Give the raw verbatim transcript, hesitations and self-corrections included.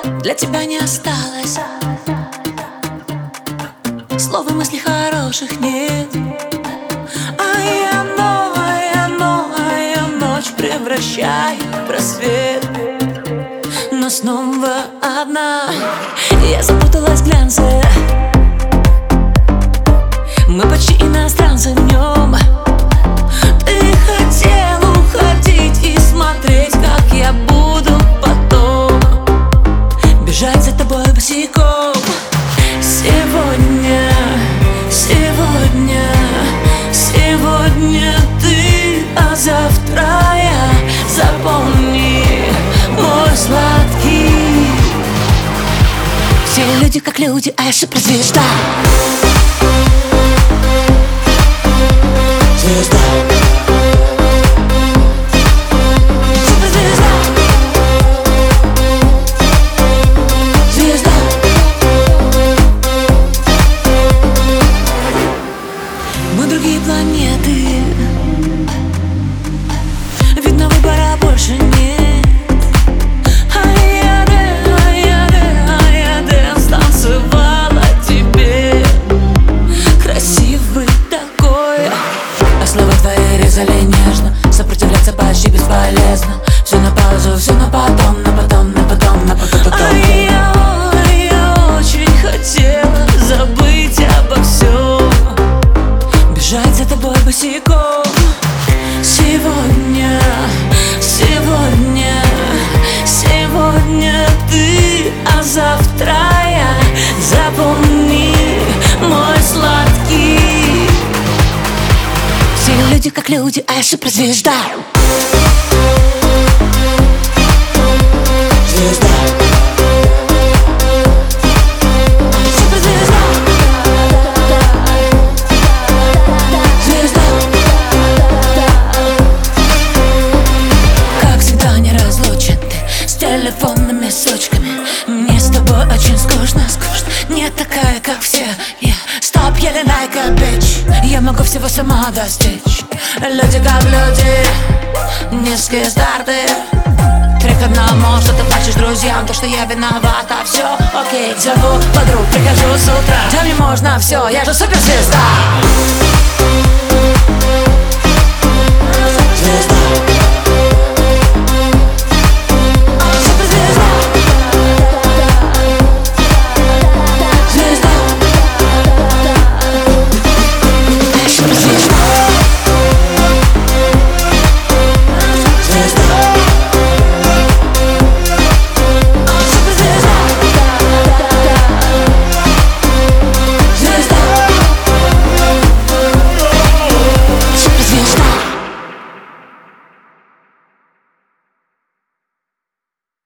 Для тебя не осталось слов и мыслей хороших нет. А я новая, новая ночь превращаю в рассвет. Но снова одна, я запуталась в глянце. Мы почти иностранцы в нем. Ты хотел уходить и смотреть, как я буду потом бежать за тобой босиком. Сегодня, сегодня, сегодня ты, а завтра я. Запомни, мой сладкий. Все люди как люди, а я суперзвезда. Звезда. Суперзвезда. Звезда. Мы другие планеты. Видно, выбора больше нет. А-я-де, а-я-де, а-я-де станцевала тебе. Красивый такой. А слова твои резали нежно. Сопротивляться почти бесполезно. Все на паузу, все на потом, на потом, на потом, на потом. А я, а я очень хотела забыть обо всем, бежать за тобой босиком. Сегодня, сегодня, сегодня ты, а завтра я. Запомни, мой сладкий. Все люди как люди, а я суперзвезда. Звезда. Суперзвезда. Звезда. Как всегда неразлучен ты с телефонными сучками. Мне с тобой очень скучно, скучно. Не такая, как все. Я стоп, еле like a bitch. Я могу всего сама достичь. Люди как люди, низкие старты. Три к одному, что ты плачешь друзьям, то, что я виновата, все окей. Зову подруг, прихожу с утра. Да мне можно все, я же суперзвезда. Звезда.